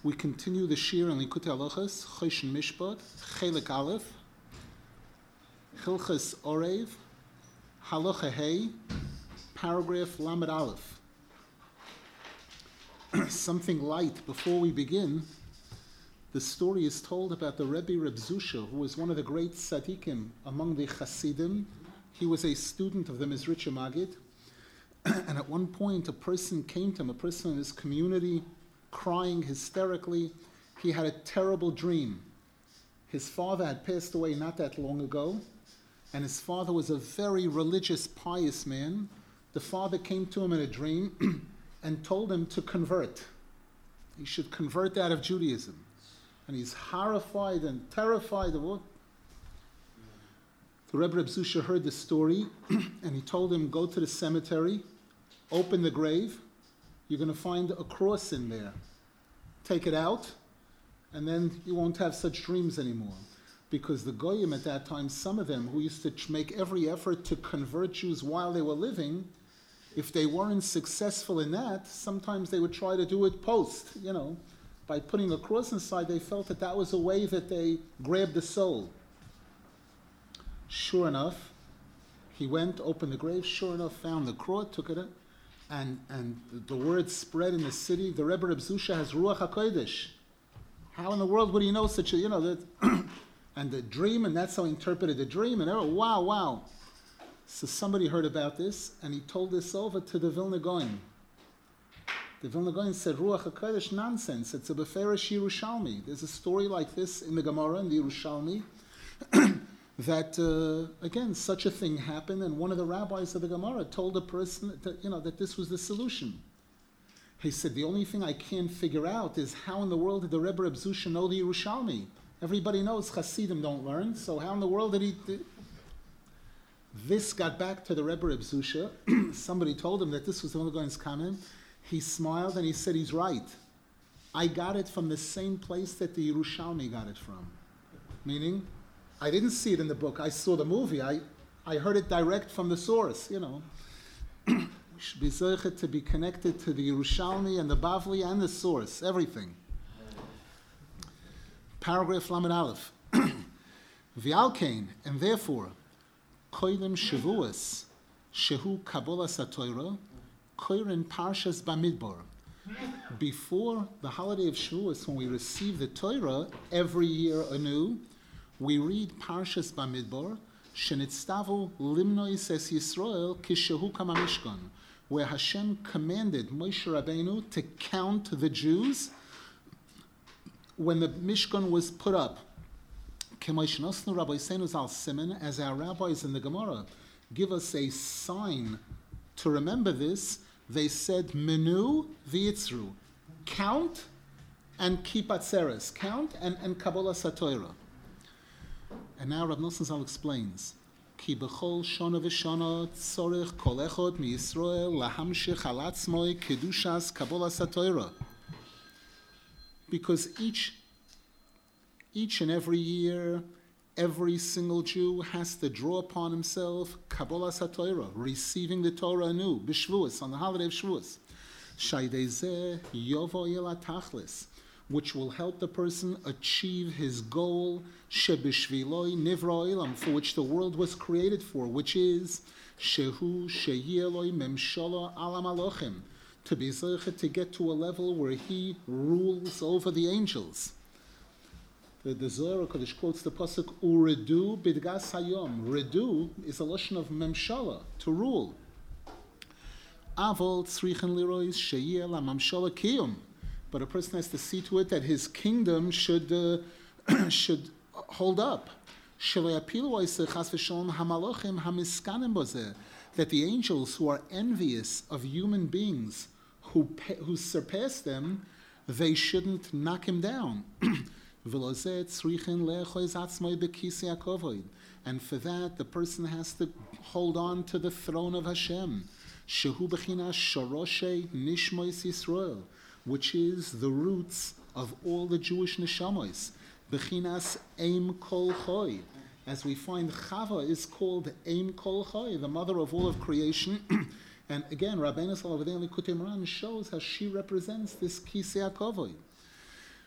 We continue the shir in Likutei Halachos, Choshen Mishpat, Chelik Aleph, Hilchos Orev, Halacha Hey, paragraph Lamed Aleph. Something light before we begin. The story is told about the Rebbe Reb Zusha, who was one of the great tzaddikim among the Hasidim. He was a student of the Mizritcha Magid, and at one point a person came to him, a person in his community, crying hysterically. He had a terrible dream. His father had passed away not that long ago, and his father was a very religious, pious man. The father came to him in a dream and told him to convert. He should convert out of Judaism. And he's horrified and terrified of what? The Rebbe Reb Zusha heard the story, and he told him, go to the cemetery, open the grave, you're going to find a cross in there. Take it out, and then you won't have such dreams anymore. Because the Goyim at that time, some of them who used to make every effort to convert Jews while they were living, if they weren't successful in that, sometimes they would try to do it post, by putting a cross inside. They felt that that was a way that they grabbed the soul. Sure enough, he went, opened the grave, sure enough, found the cross, took it in, and the word spread in the city. The Rebbe Reb Zusha has Ruach HaKodesh. How in the world would he know such a, that, and the dream, and that's how he interpreted the dream, and wow. So somebody heard about this, and he told this over to the Vilna Gaon. The Vilna Gaon said, Ruach HaKodesh, nonsense. It's a Beferish Yerushalmi. There's a story like this in the Gemara, in the Yerushalmi, that, again, such a thing happened, and one of the rabbis of the Gemara told a person that, that this was the solution. He said, the only thing I can't figure out is how in the world did the Rebbe Reb Zusha know the Yerushalmi? Everybody knows Hasidim don't learn, so how in the world did he... This got back to the Rebbe Reb Zusha. Somebody told him that this was the Vilna Gaon's comment. He smiled and he said, he's right. I got it from the same place that the Yerushalmi got it from. Meaning, I didn't see it in the book. I saw the movie. I heard it direct from the source, We should be zeichet to be connected to the Yerushalmi and the Bavli and the source, everything. Paragraph Lamed Aleph. V'alkein, and therefore, koilim shavuos, shehu Kabbalas HaTorah, koirin parshas Bamidbar. Before the holiday of Shavuos, when we receive the Torah every year anew, we read Parshas Bamidbar, Shenitztavu Limnois Es Yisrael Kishehu Kama Mishkan, where Hashem commanded Moshe Rabbeinu to count the Jews when the Mishkan was put up. As our rabbis in the Gemara give us a sign to remember this, they said, Menu v'yitzru, count and keep atzeres, count and Kabbalas HaTorah. And now Rav Nosson Zal explains, Ki b'chol shona v'shona tzorich kol echad miYisrael lahamshich al atzmoi kedushas Kabbalas HaTorah. Because each and every year, every single Jew has to draw upon himself Kabbalas HaTorah, receiving the Torah anew, b'Shvuos, on the holiday of Shavuos. Shaydei zeh yovo el hatachlis, which will help the person achieve his goal, shebishviloi nivra olam, for which the world was created for, which is shehu sheyeloi memshala alam alochim, to be zeichet, to get to a level where he rules over the angels. The Zohar Kodesh quotes the pasuk Uredu bidgas hayom. Redu is a lashon of memshala, to rule. Avol tzrichen lirois sheyeh la memshala kiyum. But a person has to see to it that his kingdom should hold up. That the angels who are envious of human beings who surpass them, they shouldn't knock him down. And for that, the person has to hold on to the throne of Hashem, Shehu Bechinas Shoroshe Nishmois Yisrael, which is the roots of all the Jewish neshamos. Bechinas Eim Kol Choy. As we find, Chava is called Eim Kol Choy, the mother of all of creation. And again, Rabbeinu Salavadei Likutei Moharan shows how she represents this Kisei HaKavod.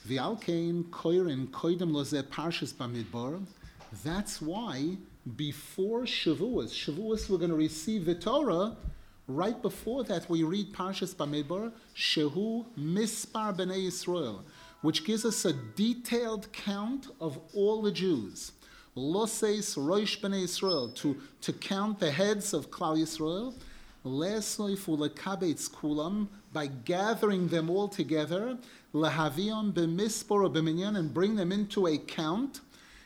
V'alkein koirin koidem lozeh parshas bamidbar. That's why before Shavuos we're going to receive the Torah. Right before that we read Parshas Bamidbar, Shehu Mispar B'nei Yisrael, which gives us a detailed count of all the Jews. Loseis Roish B'nei Yisrael, to count the heads of Klal Yisrael. Le'esoif u'lekabetz kulam, by gathering them all together. Lehavion b'mispor b'minyan, and bring them into a count.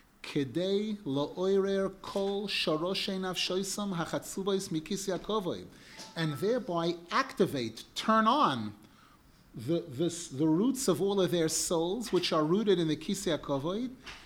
Kedei lo'oirer kol sharoshei nafshoisam hachatzubois mikis Yakovoi, and thereby activate, turn on the roots of all of their souls, which are rooted in the Kisei HaKavod,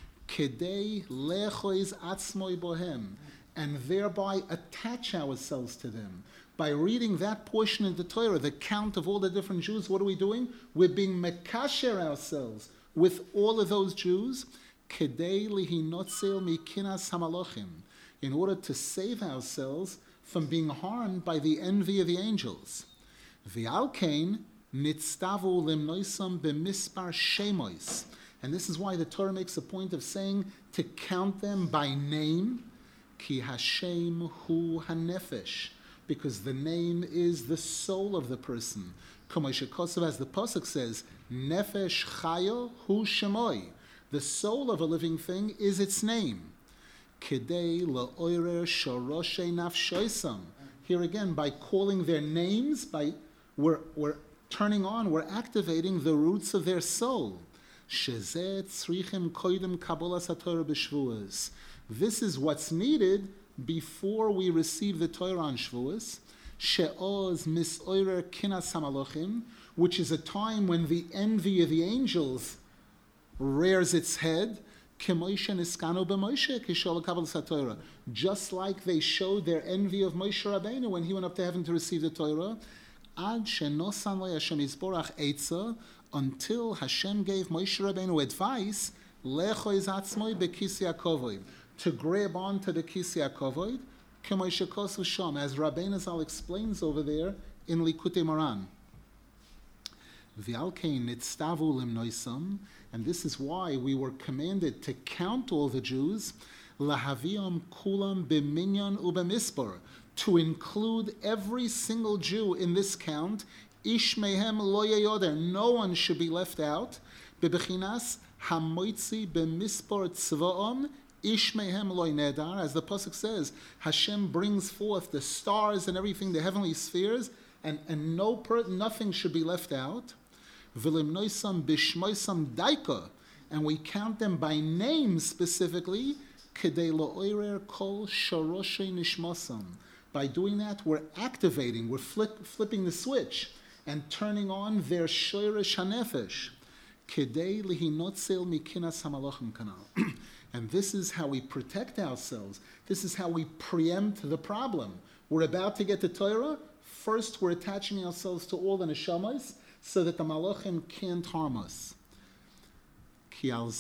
kedei lechois atzmoi bohem, and thereby attach ourselves to them. By reading that portion of the Torah, the count of all the different Jews, what are we doing? We're being mekasher ourselves with all of those Jews, kedei lihinotzel mikinas hamalochim, in order to save ourselves from being harmed by the envy of the angels. V'alkein nitztavu limnoisam b'mispar shemois. And this is why the Torah makes a point of saying to count them by name, ki Hashem hu hanefesh, because the name is the soul of the person. K'moshe Kosev, as the Pasuk says, nefesh chayo hu shemoi. The soul of a living thing is its name. Kedei la'oirer shoroshei nafshoisam. Here again, by calling their names, we're turning on, we're activating the roots of their soul. Shezeh tzrichim koidem kabolas haTorah b'Shvuos. This is what's needed before we receive the Torah on Shvuos. She'oz misoirer kinas hamalochim, which is a time when the envy of the angels rears its head. Just like they showed their envy of Moshe Rabbeinu when he went up to heaven to receive the Torah, until Hashem gave Moshe Rabbeinu advice to grab onto the Kisei HaKavod, as Rabbeinu Zal explains over there in Likutei Moran. And this is why we were commanded to count all the Jews, lahaviam kulam b'minyan u'b'mispar, to include every single Jew in this count. Ish mehem lo yeyoder, no one should be left out. Bebechinas hamoitzi b'mispar tzvaom, ish mehem lo nedar, as the pasuk says, Hashem brings forth the stars and everything, the heavenly spheres, and nothing should be left out. V'limnoisam b'shmoisam daika, and we count them by name specifically. Kedei lo'oirer kol sharoshei nishmosam. By doing that, we're activating, we're flipping the switch and turning on their shoresh hanefesh. Kedei lihinotzel mikinas hamalochim kanal. And this is how we protect ourselves. This is how we preempt the problem. We're about to get the Torah. First, we're attaching ourselves to all the neshamas, so that the malachim can't harm us. Because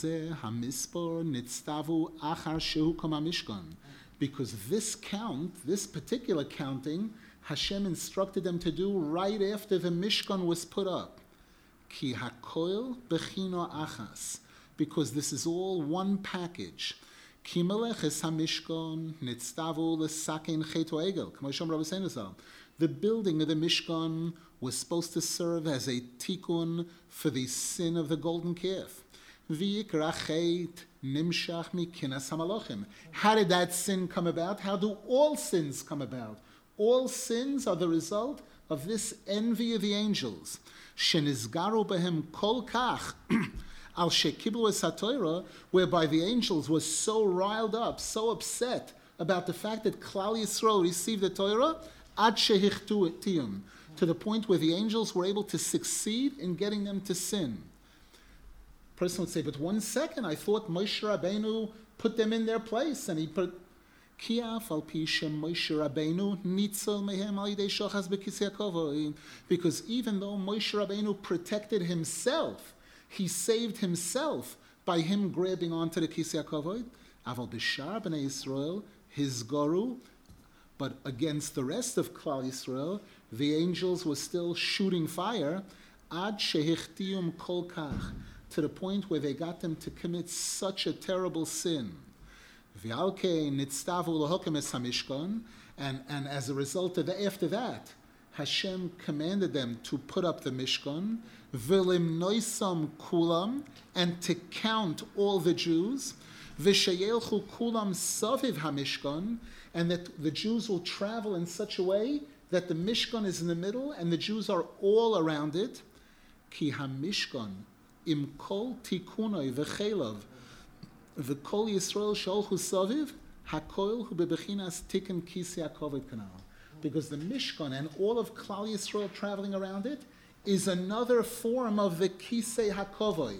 this count, this particular counting, Hashem instructed them to do right after the Mishkan was put up. Ki hakoil bechino achas, because this is all one package. Ki meleches hamishkan nitztavu lesaken cheto egel. K'mo Rabbi Seinazal. The building of the Mishkan was supposed to serve as a tikkun for the sin of the golden calf. How did that sin come about? How do all sins come about? All sins are the result of this envy of the angels. Shenizgaru behem kol kach al shekiblu es haTorah, whereby the angels were so riled up, so upset about the fact that Klal Yisrael received the Torah, ad shehichtu tiyum, to the point where the angels were able to succeed in getting them to sin. A person would say, but 1 second, I thought Moshe Rabbeinu put them in their place, and he put because even though Moshe Rabbeinu protected himself, he saved himself by him grabbing onto the Kisei HaKavod, Aval B'shar B'nai Yisrael, his Goru, but against the rest of Klal Yisrael, the angels were still shooting fire, Ad Shehichtiyum Kol Kach, to the point where they got them to commit such a terrible sin. And as a result of that, after that, Hashem commanded them to put up the Mishkan, Vilim Noisam Kulam, and to count all the Jews, Vishayelchu Kulam Saviv HaMishkan, and that the Jews will travel in such a way that the Mishkan is in the middle and the Jews are all around it. Ki HaMishkan im kol tikunoi v'chelav v'kol Yisrael sholchu saviv hakol hu bebechinas tikkun kisei hakovod kanal. Because the Mishkan and all of Klal Yisrael traveling around it is another form of the kisei hakovod.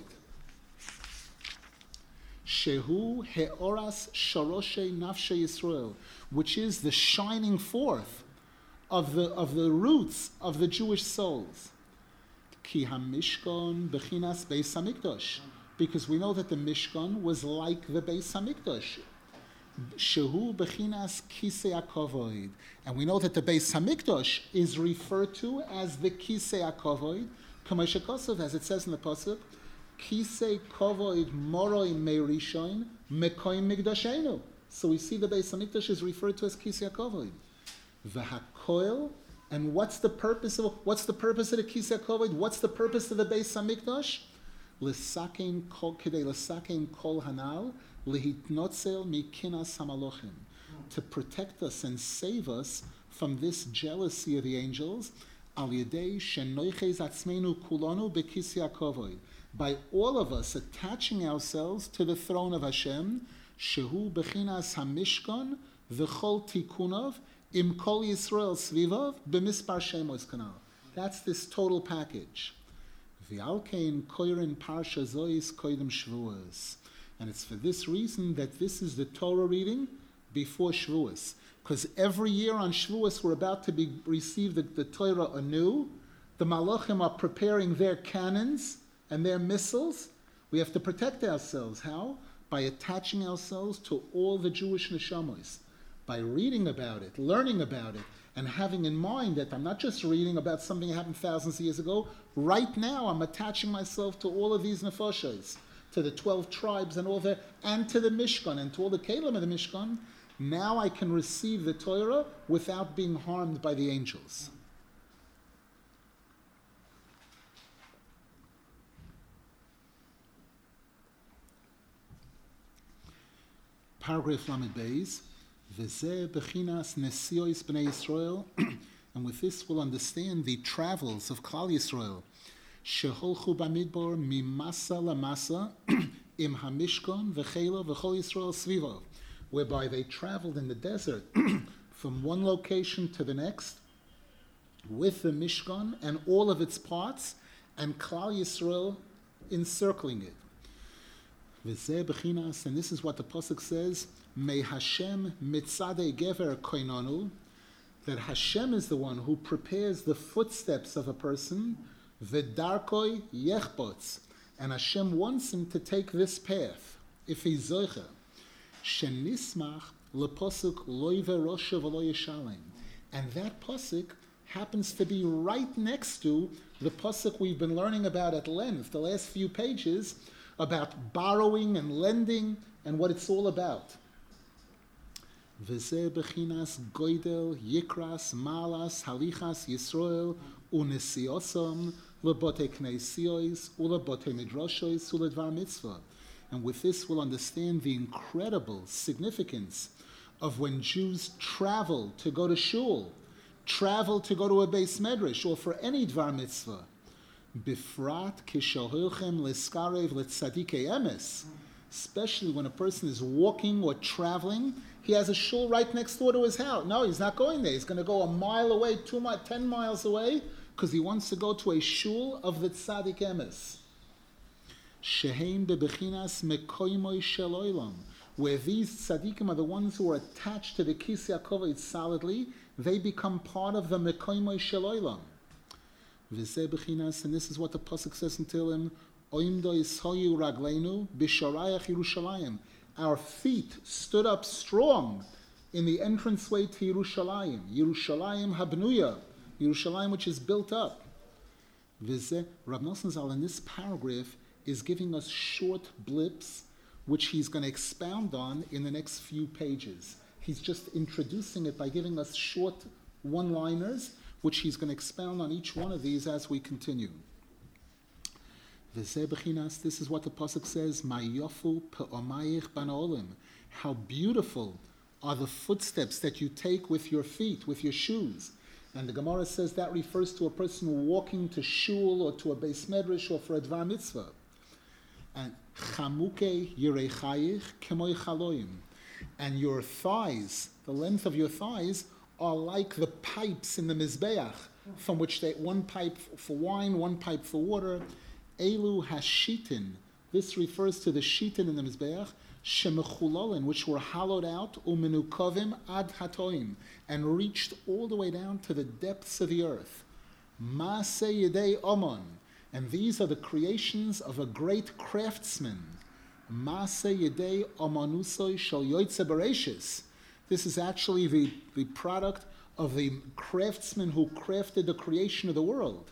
Shehu heoras sharoshe nafshe Yisrael, which is the shining forth of the roots of the Jewish souls. Ki HaMishkan bechinas Beis HaMikdash, because we know that the Mishkan was like the Beis HaMikdash. Shehu bechinas Kisei HaKavod, and we know that the Beis HaMikdash is referred to as the Kisei HaKavod, Kamei Shekosov, as it says in the pasuk, Kisei Kavod Moroi Meirishon Mekoim Mikdashenu. So we see the Beis HaMikdash is referred to as Kisei HaKavod. V'hakoil. And what's the purpose of the Kisei HaKavod? What's the purpose of the Beis HaMikdash? L'sakein kol kedei l'sakein kol hanal lehitnotzel mikinas hamalochim, to protect us and save us from this jealousy of the angels. Al yedei shenoiches atzmeinu kulanu bekisei HaKavod, by all of us attaching ourselves to the throne of Hashem. Shehu bechinas hamishkan v'chol tikunov. Im kol Yisrael svivav b'mispar shemos kanal. That's this total package. V'alkein koirin parsha zois koidem Shavuos. And it's for this reason that this is the Torah reading before Shavuos. Because every year on Shavuos we're about to receive the Torah anew. The Malachim are preparing their cannons and their missiles. We have to protect ourselves. How? By attaching ourselves to all the Jewish neshamos. By reading about it, learning about it, and having in mind that I'm not just reading about something that happened thousands of years ago. Right now, I'm attaching myself to all of these nefashos, to the 12 tribes and and to the Mishkan, and to all the kelim of the Mishkan. Now I can receive the Torah without being harmed by the angels. Paragraph Lamed Beis. V'zeh bechinas nesiois b'nei Yisrael, and with this we'll understand the travels of Klal Yisrael. Sheholchu b'midbar mimasa lamasa im hamishkon v'chela v'chol Yisrael sviva, whereby they traveled in the desert from one location to the next with the Mishkan and all of its parts, and Klal Yisrael encircling it. V'zeh bechinas, and this is what the pasuk says. May Hashem mitzadei gever koinonu, that Hashem is the one who prepares the footsteps of a person, v'darkoi yechbots, and Hashem wants him to take this path, if he's zoicha. Shenismach lepasuk loy ve'rosha v'lo yeshalem, and that pasuk happens to be right next to the pasuk we've been learning about at length, the last few pages, about borrowing and lending and what it's all about. V'zeh bechinas goydel yikras malas halichas Yisrael unesiosam lebote knesiois ulebote midrashois uledvar mitzvah. And with this we'll understand the incredible significance of when Jews travel to go to shul, travel to go to a beis medrash, or for any dvar mitzvah. Bifrat kishohilchem leskarev letzadikei emes, especially when a person is walking or traveling. He has a shul right next door to his house. No, he's not going there. He's going to go a mile away, 10 miles away, because he wants to go to a shul of the tzaddik emes. Sheheim bebechinas mekoimoy shel olam, where these tzaddikim are the ones who are attached to the Kisei HaKavod solidly. They become part of the mekoimoy shel olam. V'zeh bechinas, and this is what the pasuk says in Tehillim, oimdo yishoyu ragleinu b'sharayach Yerushalayim. Our feet stood up strong in the entranceway to Yerushalayim. Yerushalayim habnuya, Yerushalayim which is built up. V'zeh, Rav Nosson Zal in this paragraph is giving us short blips, which he's going to expound on in the next few pages. He's just introducing it by giving us short one-liners, which he's going to expound on each one of these as we continue. This is what the pasuk says, "Mayofu pe'omayich banaolim." How beautiful are the footsteps that you take with your feet, with your shoes. And the Gemara says that refers to a person walking to shul or to a beis medrash or for a dvar mitzvah. And chamuke yirechayich kemoy chaloim. And your thighs, the length of your thighs, are like the pipes in the mizbeach, from which one pipe for wine, one pipe for water. Elu hashitin. This refers to the shitin in the mizbeach, shemechulolin, which were hollowed out, umenukavim ad hatoim, and reached all the way down to the depths of the earth. Maaseh yedei omon. And these are the creations of a great craftsman. Maaseh yedei omanusoi shel yoytze bereshis. This is actually the product of the craftsman who crafted the creation of the world.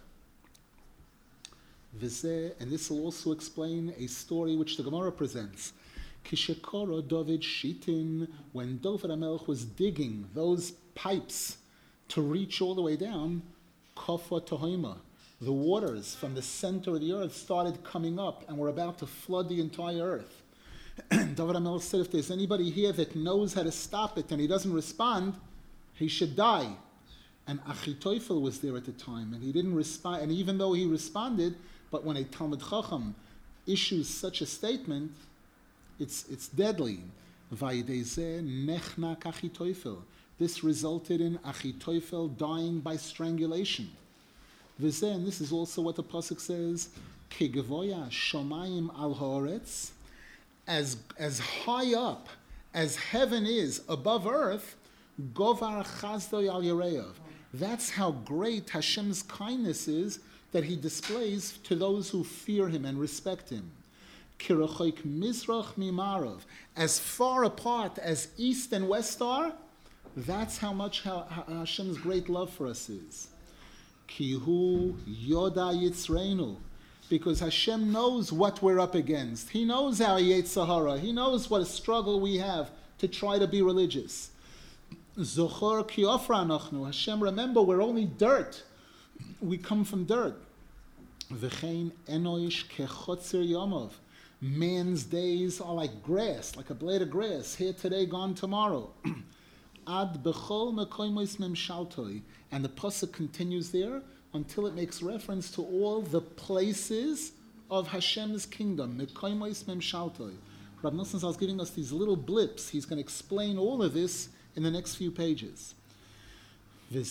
And this will also explain a story which the Gemara presents. Kishekoro David Shitin, when David HaMelech was digging those pipes to reach all the way down, Kofa Tohima, the waters from the center of the earth started coming up and were about to flood the entire earth. David HaMelech said, if there's anybody here that knows how to stop it and he doesn't respond, he should die. And Achitophel was there at the time, and he didn't respond. And even though he responded, but when a Talmid Chacham issues such a statement, it's deadly. Nechnak Achitophel. This resulted in Achitophel dying by strangulation. And this is also what the pasuk says: Kegevoya shomayim al haaretz. As high up as heaven is above earth, govar chazdo al yareav. That's how great Hashem's kindness is that he displays to those who fear him and respect him. Kirachoik mizrach mimarav. As far apart as east and west are, that's how much Hashem's great love for us is. Kihu yoda yitzreinu. Because Hashem knows what we're up against. He knows our Yetzer Hara. He knows what a struggle we have to try to be religious. Zochor ki ofra anachnu. Hashem, remember, we're only dirt. We come from dirt. V'chein enoish kechotzer yomov. Man's days are like grass, like a blade of grass, here today, gone tomorrow. Ad bechol mekoymos memshaltoi. And the pasuk continues there until it makes reference to all the places of Hashem's kingdom. Mekoymos memshaltoi. Rabbi Nosson is giving us these little blips. He's going to explain all of this in the next few pages. How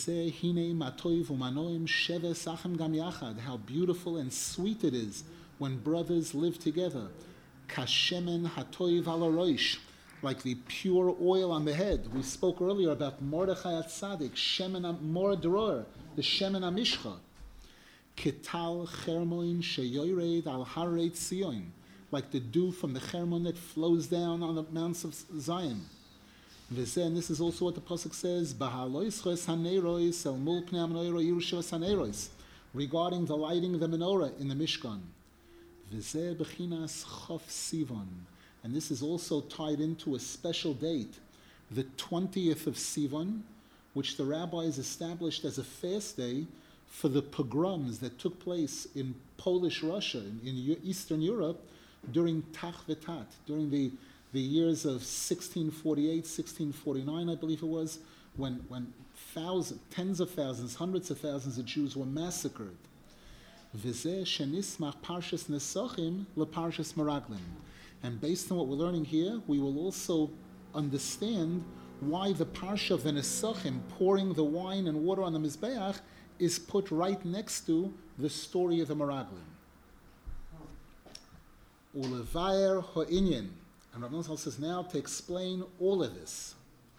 beautiful and sweet it is when brothers live together. Kashemen hatoiv al harosh, like the pure oil on the head. We spoke earlier about Mordechai HaTzadik, Shemen Mor Dror, the Shemen HaMishcha. Ketal chermoin sheyored al harei Tzion, like the dew from the Chermon that flows down on the mountains of Zion. And this is also what the pasuk says, regarding the lighting of the menorah in the Mishkan. And this is also tied into a special date, the 20th of Sivan, which the rabbis established as a fast day for the pogroms that took place in Polish Russia, in Eastern Europe, during Tach V'Tat, during the years of 1648, 1649, I believe it was, when tens of thousands, hundreds of thousands of Jews were massacred. V'zeh shenismach parshas Nesachim leparshas Meraglim. And based on what we're learning here, we will also understand why the parsha of the Nesachim, pouring the wine and water on the Mizbeach, is put right next to the story of the Meraglim. Ulevayer ha'inyan. And Rav Nosson says now to explain all of this.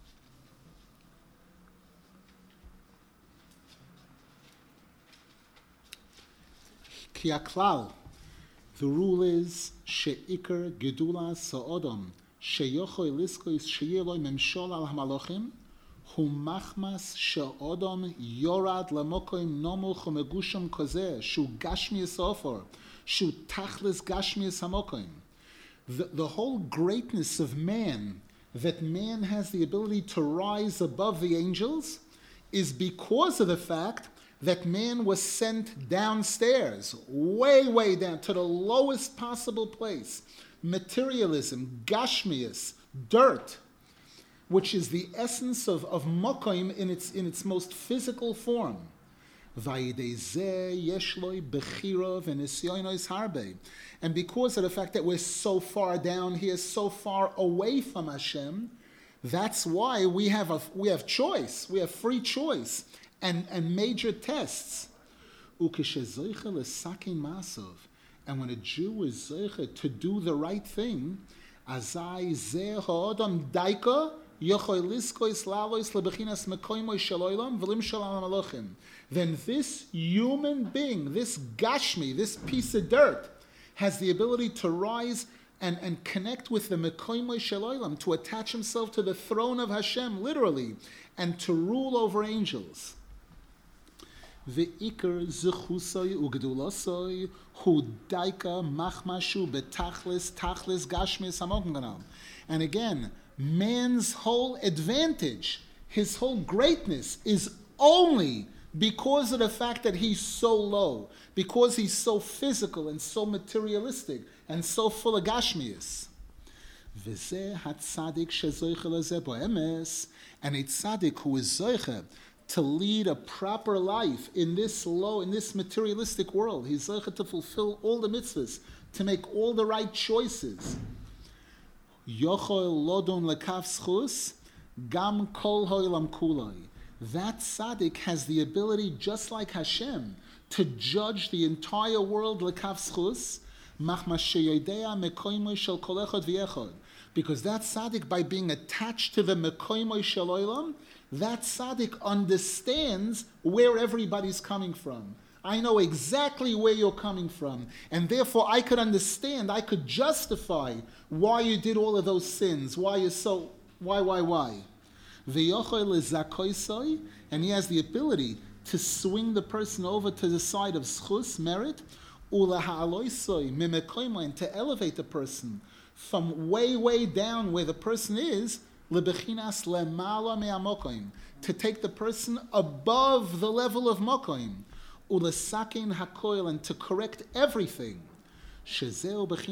Ki aklal, the rule is she'ikar gedula sa'odom she'yochoy liskois she'yeloi memshol al hamalochim hu machmas she'odom yorad lamokoim nomuch umegusham kozeh shu gashmius ofor shu tachlis gashmius hamokoim. The whole greatness of man, that man has the ability to rise above the angels, is because of the fact that man was sent downstairs, way, way down to the lowest possible place. Materialism, gashmius, dirt, which is the essence of mokoim in its most physical form. And because of the fact that we're so far down here, so far away from Hashem, that's why we have choice, we have free choice and major tests. And when a Jew is zeicha to do the right thing, then this human being, this gashmi, this piece of dirt, has the ability to rise and connect with the Mekoymoi Shel, to attach himself to the throne of Hashem, literally, and to rule over angels. Ve'ikar zechusai ugdulasai hu daika machmashu betachlis tachlis gashmis hamokim. And again, man's whole advantage, his whole greatness, is only because of the fact that he's so low, because he's so physical and so materialistic and so full of gashmius. V'zeh hatzadik shezoiche lezeh bo'emes, and a tzaddik who is zoiche to lead a proper life in this materialistic world. He's zoiche to fulfill all the mitzvahs, to make all the right choices. Yochol lodon lekav schus, gam kol ho'ilam kulai. That tzaddik has the ability, just like Hashem, to judge the entire world lekav schus, because that tzaddik, by being attached to the mekoymoi shel olam, that tzaddik understands where everybody's coming from. I know exactly where you're coming from, and therefore I could understand, I could justify why you did all of those sins, why. And he has the ability to swing the person over to the side of schus, merit, and to elevate the person from way, way down where the person is, to take the person above the level of mokoim, and to correct everything. This is what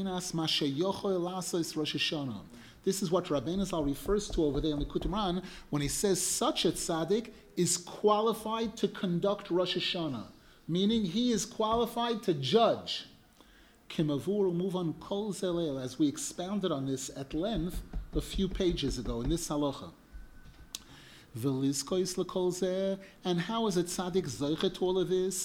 Rabbeinu Zal refers to over there in the Kutumran when he says such a tzaddik is qualified to conduct Rosh Hashanah, meaning he is qualified to judge. Kimavur move on kol zelel, as we expounded on this at length a few pages ago in this halacha. V'lizkois lekol zeh, and how is a tzaddik zoichet to all of this?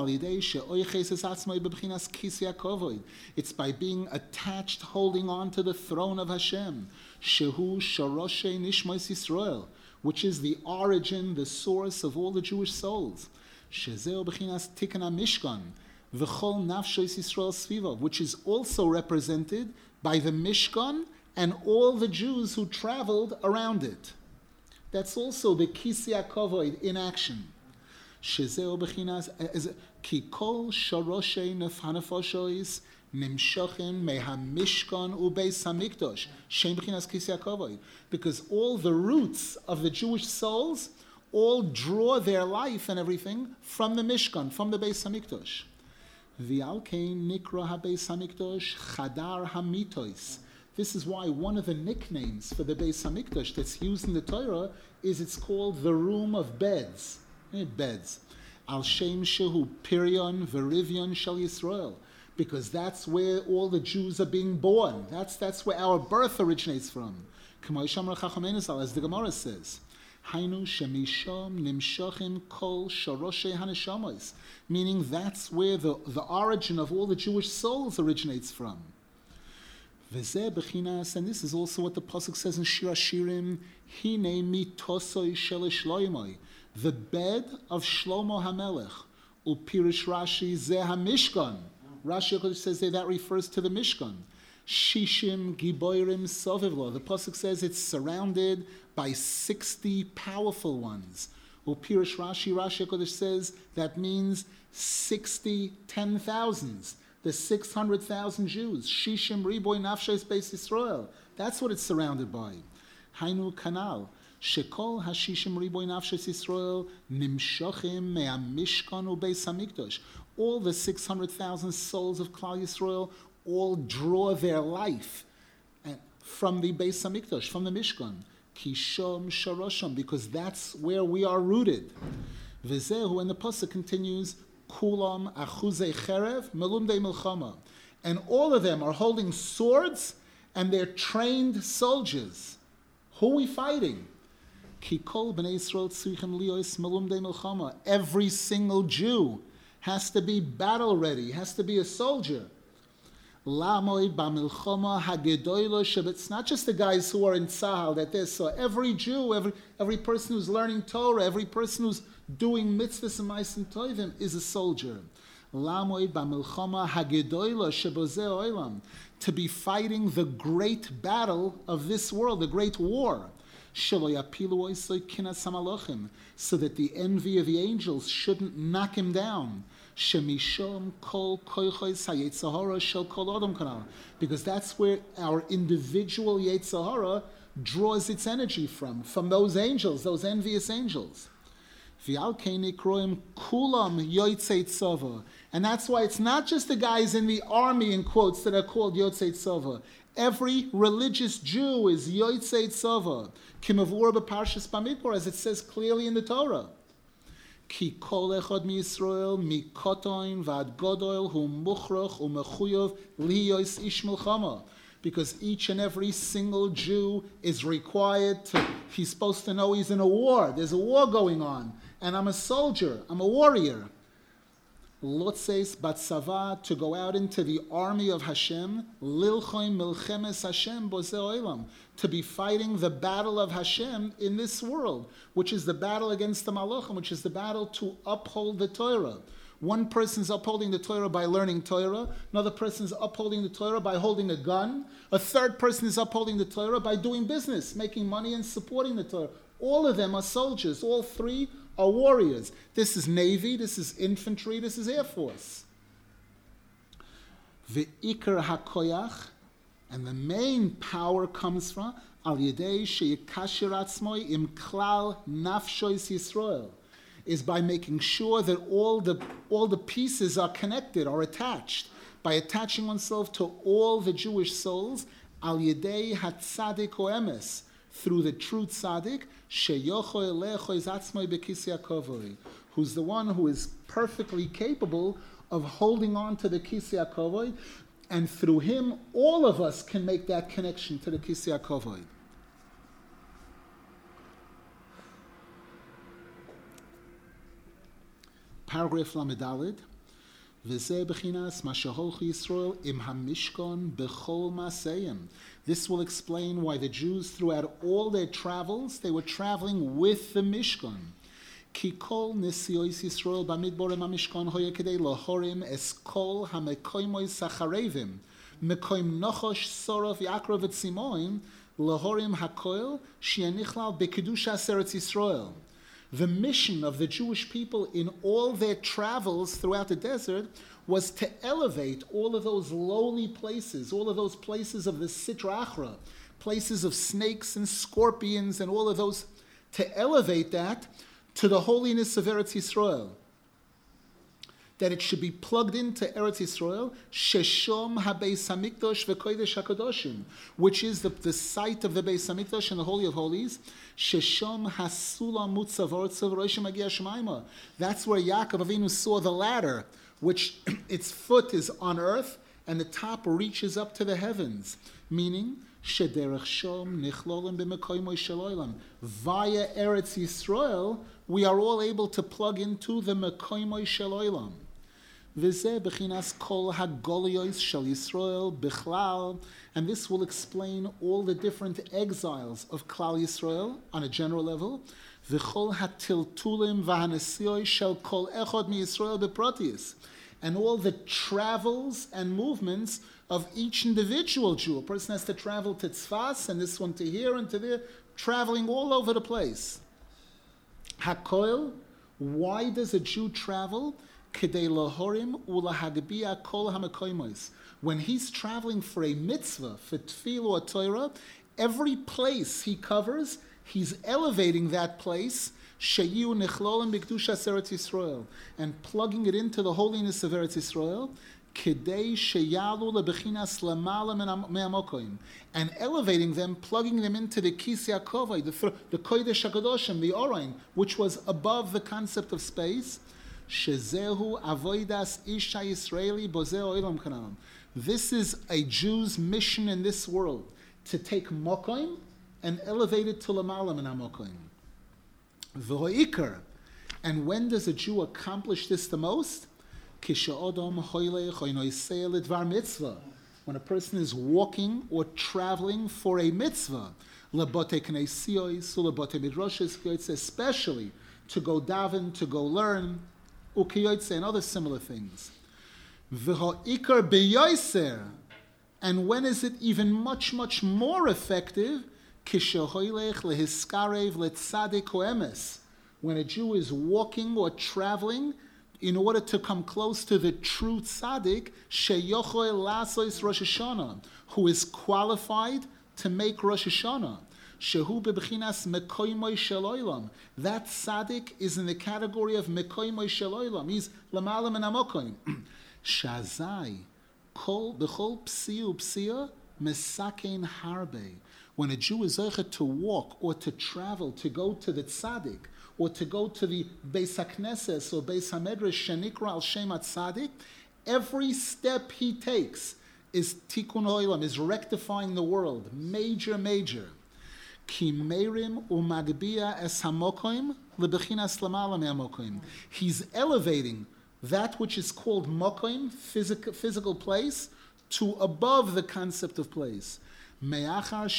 It's by being attached, holding on to the throne of Hashem, Shehu Sharoshe Nishmos Yisrael, which is the origin, the source of all the Jewish souls. Shezeo B'chinas Tikana Mishkan, V'chol Nafshois Yisrael Sviva, which is also represented by the Mishkan and all the Jews who traveled around it. That's also the Kisei HaKavod in action. Shezeo B'chinas Ki Kol Sharoshe Nefhanefoshois Nimshochin Mehamishkan Ubeis Hamikdosh Shem B'chinas Kisei HaKavod, because all the roots of the Jewish souls all draw their life and everything from the Mishkan, from the Beis Hamikdosh. V'alkein Nikra HaBeis Hamikdosh Chadar Hamitois. This is why one of the nicknames for the Beis Hamikdash that's used in the Torah is it's called the room of beds. Beds. Al Shem Shehu Pirion Verivion Shel Yisrael, because that's where all the Jews are being born. That's where our birth originates from. As the Gemara says, Hainu Shemisham Nimshachim Kol Sharoshe Haneshamos, meaning that's where the origin of all the Jewish souls originates from. And this is also what the pasuk says in Shir Hashirim, Hine mitosoi shel Shloimoi, the bed of Shlomo HaMelech. Upirish Rashi zeh HaMishkan. Rashi says that refers to the Mishkan. Shishim Giborim Sovivlo. The pasuk says it's surrounded by 60 powerful ones. Upirish Rashi HaKodesh says that means 60 10,000s. The 600,000 Jews. Shishim Riboy Nafshes Beis Yisrael. That's what it's surrounded by. Hainu Kanal. Shekol Hashishim Riboy Nafshes Yisrael Nimshochim Mea Mishkan Ubeis Hamikdash. All the 600,000 souls of Klal Yisrael all draw their life from the Beis Hamikdash, from the Mishkan. Kishom Sharosham, because that's where we are rooted. V'zehu, and the pasuk continues, Kulam Achuzei Cherev Melumdei Milchama. And all of them are holding swords, and they're trained soldiers. Who are we fighting? Kikol B'nei Yisrael Tzrichim Lios Melumdei Milchama. Every single Jew has to be battle ready, has to be a soldier. Lamoid Bamilchama Hagedoilo Shebet. It's not just the guys who are in Tzahal that they're so. Every Jew, every person who's learning Torah, every person who's doing mitzvahs and ma'asim tovim is a soldier. Lamoid Bamilchama Hagedoilo Shebozeh Olam. To be fighting the great battle of this world, the great war. So that the envy of the angels shouldn't knock him down. Because that's where our individual Yetzer Hara draws its energy from those angels, those envious angels. And that's why it's not just the guys in the army, in quotes, that are called Yotzei Tzava. Every religious Jew is Yotzei Tzava, Kimavur b'Parshas Bamidbar, as it says clearly in the Torah. Ki kol echad miYisrael mikotoin v'ad godol hu muchroch u'mechuyav liyos ish milchama. Because each and every single Jew is required to, he's supposed to know he's in a war. There's a war going on. And I'm a soldier, I'm a warrior. Lotzeis batzava, to go out into the army of Hashem, lilchoim milchemes Hashem bozeh olam, to be fighting the battle of Hashem in this world, which is the battle against the Malachim, which is the battle to uphold the Torah. One person's upholding the Torah by learning Torah, another person's upholding the Torah by holding a gun, a third person is upholding the Torah by doing business, making money and supporting the Torah. All of them are soldiers, all three are warriors. This is Navy, this is infantry, this is Air Force. Ve'ikar hakoyach, and the main power comes from al yedei sheyikashir atzmoi im klal nafshois Yisrael, is by making sure that all the pieces are connected, are attached, by attaching oneself to all the Jewish souls al yedei hatzadik oemes, through the true tzaddik, who's the one who is perfectly capable of holding on to the Kisei HaKavod, and through him, all of us can make that connection to the Kisei HaKavod. Paragraph Lamedalid. This will explain why the Jews, throughout all their travels, they were traveling with the Mishkan. Ki kol nesiois Yisrael bamidbar mishkan hoye kedei lahorim es kol hamekoimois sacharevim mekoim nochosh sorov yakrov etzimoim lahorim hakoil she'enichlal bekedushas Eretz Yisrael. The mission of the Jewish people in all their travels throughout the desert was to elevate all of those lowly places, all of those places of the Sitra Achra, places of snakes and scorpions and all of those, to elevate that to the holiness of Eretz Yisrael. That it should be plugged into Eretz Yisrael, Sheshom HaBeis HaMikdash v'Kodesh HaKadoshim, which is the site of the Beis HaMikdash and the Holy of Holies. Sheshom HaSulam Mutzav Ortzav Roshim Agia Shemaima. That's where Yaakov Avinu saw the ladder, which its foot is on earth and the top reaches up to the heavens. Meaning, Shederech Shom Nichlolim B'Mekoymoy Shaloilam. Via Eretz Yisrael, we are all able to plug into the Mekoymoy Shaloilam. V'zeh b'chinas kol hagoliyos shel Yisrael b'chlal, and this will explain all the different exiles of Klal Yisrael on a general level. V'chol hatiltulim v'hanesioi shel kol echad miYisrael beprotius. And all the travels and movements of each individual Jew. A person has to travel to Tzfas, and this one to here and to there, traveling all over the place. Hakoil, why does a Jew travel? Kedei lahorim ulahagbiya kol hamakoimos. When he's traveling for a mitzvah, for tefillah or Torah, every place he covers, he's elevating that place, sheyu nichlolim b'kedushas Eretz Yisrael, and plugging it into the holiness of Eretz Yisrael, kedei sheyalu lebechinas lamala me'amokoim, and elevating them, plugging them into the Kisei HaKovod, the Kodesh HaKadoshim, the Orain, which was above the concept of space. Shezehu avodas isha Yisraeli bozeh olam kanam. This is a Jew's mission in this world, to take mokoim and elevate it to lamala min hamokoim. V'ho'ikar. And when does a Jew accomplish this the most? When a person is walking or traveling for a mitzvah, especially to go daven, to go learn, and other similar things. And when is it even much, much more effective? When a Jew is walking or traveling in order to come close to the true tzaddik, Rosh Hashanah, who is qualified to make Rosh Hashanah. That tzaddik is in the category of mekoymoi shel olam. He's lamala min hamokoim. Shazai kol b'chol psiu psia mesakein harbe. When a Jew is zeicher to walk or to travel, to go to the tzaddik, or to go to the Beis HaKnesses or Beis HaMedrash shenikra al shem tzaddik, every step he takes is tikkun olam, is rectifying the world. Major, major. Ki merim umagbia es hamokoim lebechinas lamala me'hamokoim. He's elevating that which is called mokoim, physical place, to above the concept of place. Because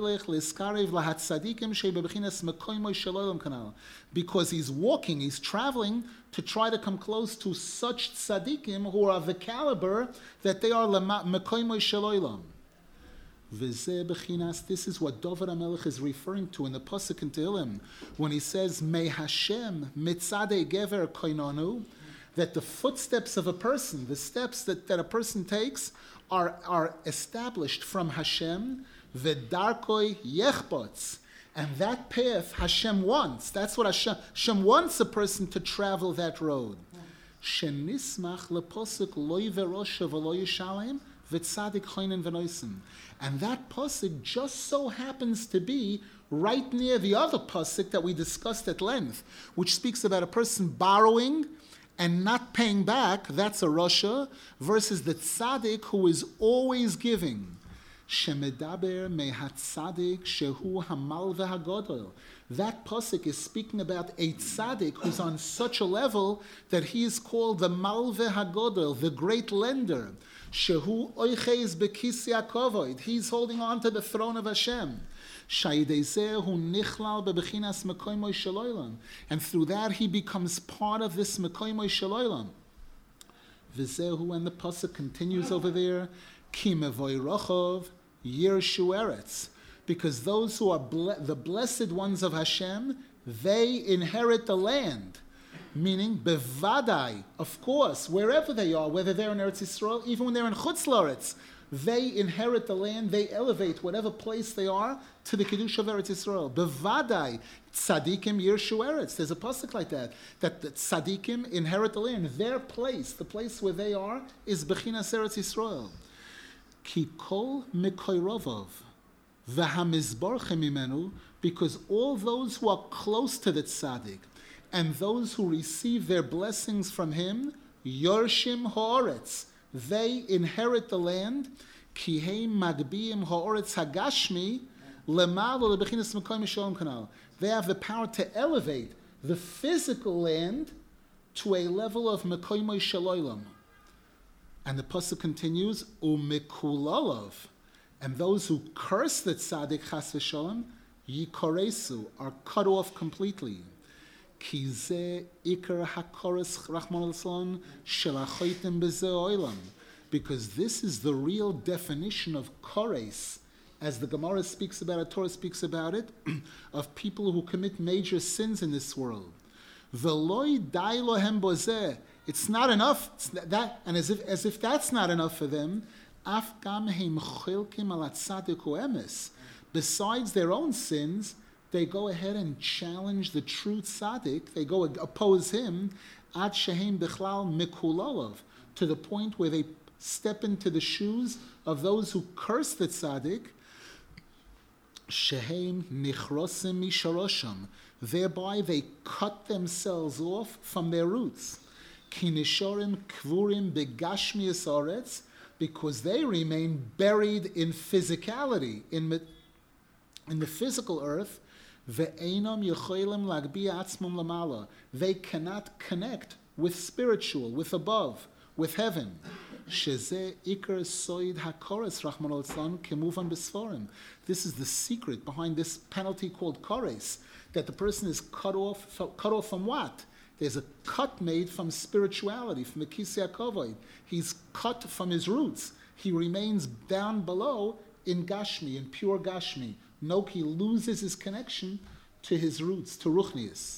he's walking, he's traveling to try to come close to such tzaddikim who are of the caliber that they are mekoymoi shel olam. This is what David HaMelech is referring to in the Pasuk in Tehillim when he says, Me Hashem mitzadei gever koinonu, that the footsteps of a person, the steps that a person takes, are established from Hashem, v'darkoi yechbots, and that path Hashem wants. That's what Hashem wants a person to travel that road. Shenismach leposuk loy verosha v'lo yishalem v'tzadik choinen v'noisim. And that pasuk just so happens to be right near the other pasuk that we discussed at length, which speaks about a person borrowing and not paying back. That's a rasha, versus the tzaddik who is always giving. Shemedaber mehatzadik shehu hamal vehagodol. That pasuk is speaking about a tzaddik who's on such a level that he is called the malve hagodol, the great lender. Shehu oiches bekisei HaKovod. He's holding on to the throne of Hashem. And through that he becomes part of this mekoymoi shel olam. V'zehu, and the pasuk continues over there, ki mevoi rochov yirshu eretz, because those who are the blessed ones of Hashem, they inherit the land. Meaning, bevadai, of course, wherever they are, whether they're in Eretz Yisrael, even when they're in Chutz La'aretz, they inherit the land, they elevate whatever place they are to the Kiddush of Eretz Yisrael. Bevadai, tzadikim yirshu eretz. There's a pasuk like that the tzadikim inherit the land. Their place, the place where they are, is Bechinas Eretz Yisrael. Ki kol mikoyrovov v'hamizborchem imenu, because all those who are close to the tzadik and those who receive their blessings from him, yorshim ha'oretz, they inherit the land. Ki heim magbiim ha'oretz hagashmi lemalo lebechinas mekoym shalom kanal. They have the power to elevate the physical land to a level of mekoymoi shel olam. And the pasuk continues, u'mikulalov, and those who curse the tzaddik chas v'shalom, Yikoresu, are cut off completely. Ki ze ikar hakoros Rahman al-San shel hachoitim b'zeh olam. Because this is the real definition of kores, as the Gemara speaks about it, Torah speaks about it, of people who commit major sins in this world. V'loi dai lohem bozeh. It's not enough. And as if that's not enough for them, af gam heim chilkim al tzadik emes. Besides their own sins, they go ahead and challenge the true tzaddik. They go oppose him, ad shehem bichlal mikulalov, to the point where they step into the shoes of those who curse the tzaddik. Shehem nichrosim misharosham. Thereby they cut themselves off from their roots. Ki nishorim kvurim begashmius oretz, because they remain buried in physicality, in the physical earth. Ve'enam yecholim lagbiya atzmum lamala. They cannot connect with spiritual, with above, with heaven. Shezeh ikar soid hakoros Rahman al-San kemuvan b'sforim. This is the secret behind this penalty called kores, that the person is cut off from what? There's a cut made from spirituality, from the kisei hakovod. He's cut from his roots. He remains down below in Gashmi, in pure Gashmi. No, he loses his connection to his roots, to Ruchnius.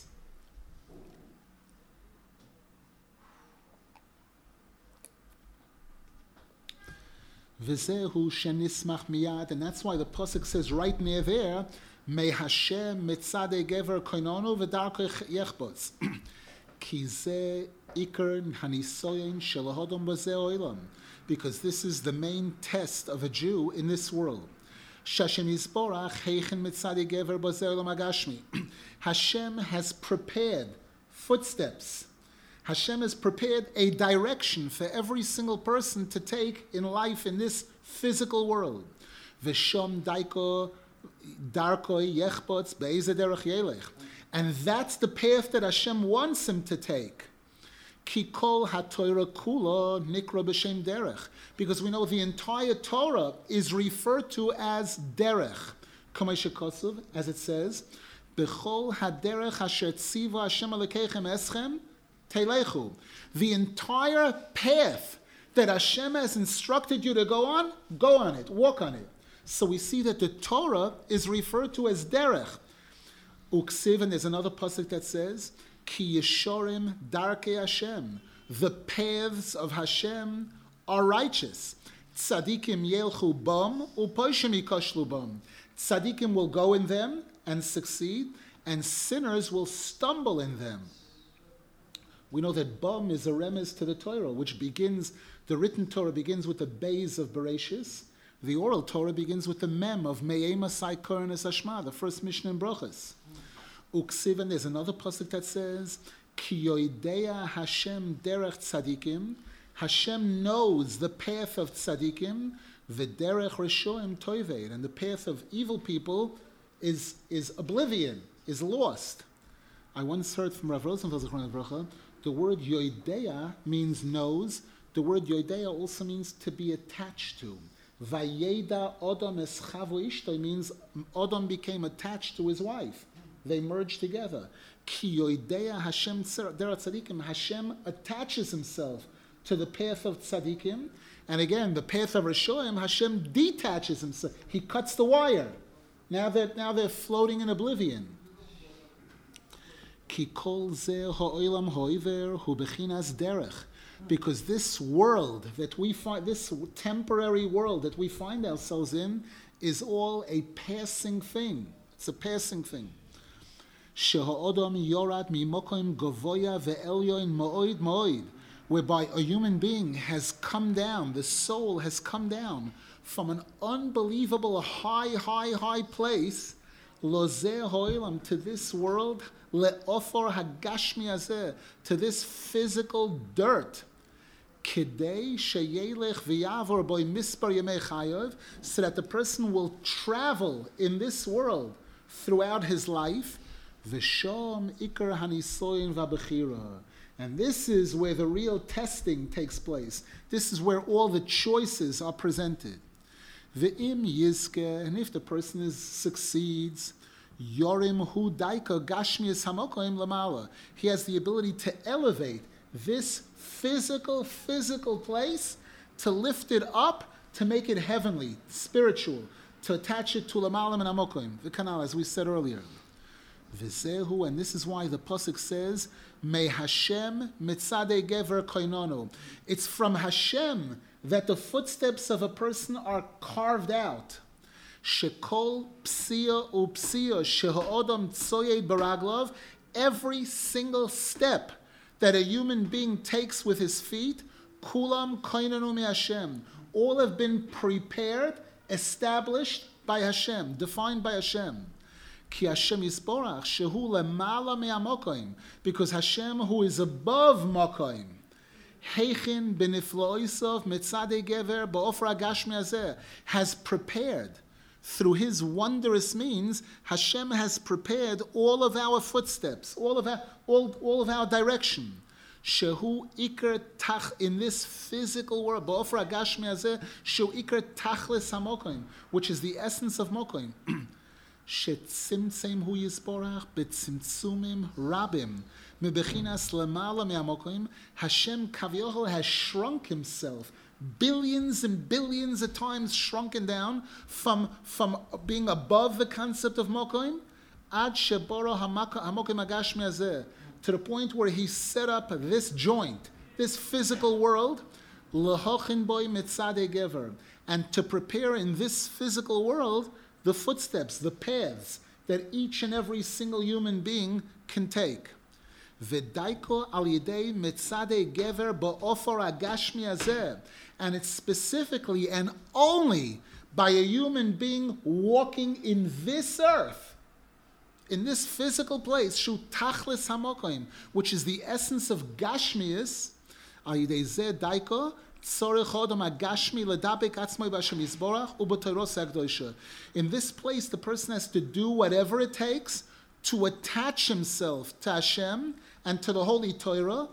V'zehu shenismach miyad, and that's why the pasuk says right near there, May Hashem mitzadei gever koinonu v'darko yechbos. Ki ze ikar hanisoyin shel hodom b'zeh olam. Because this is the main test of a Jew in this world. Shashem yizborach heichen mitzadei gever b'zeh olam agashmi. Hashem has prepared footsteps. Hashem has prepared a direction for every single person to take in life in this physical world. V'shom daiko darko yechbots be'eze derech yelech. And that's the path that Hashem wants him to take. Ki kol haTorah kula nikra b'shem derech. Because we know the entire Torah is referred to as derech. Kamei shekosov, as it says, B'chol haderech asher tziva Hashem alekeichem eschem Telechu. The entire path that Hashem has instructed you to go on it, walk on it. So we see that the Torah is referred to as derech. Uksiv, and there's another pasuk that says, Ki yeshorim darkei Hashem. The paths of Hashem are righteous. Tzadikim yelchu bam, uposhim yikoshlu bam. Tzadikim will go in them and succeed, and sinners will stumble in them. We know that Bam is a remez to the Torah, which begins, the written Torah begins with the Beis of Bereshis. The oral Torah begins with the Mem of Me'ema Sai Koranes Hashma, the first Mishnah in Brochus. Uksiv, and there's another pasuk that says, Ki yoidea Hashem derech tzadikim. Hashem knows the path of tzadikim, v'derech reshoim toived, and the path of evil people is oblivion, is lost. I once heard from Rav Rosenfeld Zichrono Livracha, the word yoidea means knows. The word yoidea also means to be attached to. Vayeda Odom eschavu ishto means Odom became attached to his wife. They merged together. Ki yoidea Hashem derech tzadikim. Hashem attaches himself to the path of tzadikim. And again, the path of Rishoim, Hashem detaches himself. He cuts the wire. Now they're floating in oblivion. Ki kol zeh ha'olam ha'over hu bechinas derech. Because this world that we find, this temporary world that we find ourselves in, is all a passing thing. It's a passing thing. Sheha'odam yorad mimokim gavoya ve'elyoin ma'oid ma'oid. Whereby a human being has come down, the soul has come down from an unbelievable high place, lozeh ha'olam, to this world, le'ofor hagashmi hazeh, to this physical dirt, kidei sheyelech v'yavor boi mispar yemei chayav, so that the person will travel in this world throughout his life, v'shom ikar hanisoyin v'abechira. And this is where the real testing takes place. This is where all the choices are presented. Ve'im yizke, and if the person succeeds, Yorim hu daika gashmias hamokoim lamala. He has the ability to elevate this physical place, to lift it up, to make it heavenly, spiritual, to attach it to lamalam and hamokoim. The canal, as we said earlier. V'zehu, and this is why the pasuk says, "May Hashem mitzadei gever koinono." It's from Hashem that the footsteps of a person are carved out. Shekol psia upsia shehaodam tsoyed baraglov. Every single step that a human being takes with his feet, kulam koinonu mi Hashem. All have been prepared, established by Hashem, defined by Hashem. Ki Hashem Yisborach shehu lemala me'amokoim, because Hashem, who is above mokoim, heichin benifloisav mitzadei gever ba'ofra gashmi hazeh, has prepared through His wondrous means. Hashem has prepared all of our footsteps, all of our direction. Shehu ikar tach, in this physical world, ba'ofra gashmi hazeh, shehu ikar tachlis hamokoim, which is the essence of mokoim. שצמצם הוא יסבורך בצמצומים רבים מבחינת למעלה מהמוקרים. Hashem כביכול has shrunk himself billions and billions of times, shrunken down from being above the concept of mokoim ad shebora hamokim agashmi hazeh, to the point where he set up this joint, this physical world, lahochin boy mitzadei gever, and to prepare in this physical world the footsteps, the paths that each and every single human being can take. V'daiko al yidei mitzadei gever ba'ofor agashmi hazeh, and it's specifically and only by a human being walking in this earth, in this physical place, shu tachlis hamokoim, which is the essence of gashmius. Al yidei zeh daiko. In this place, the person has to do whatever it takes to attach himself to Hashem and to the Holy Torah,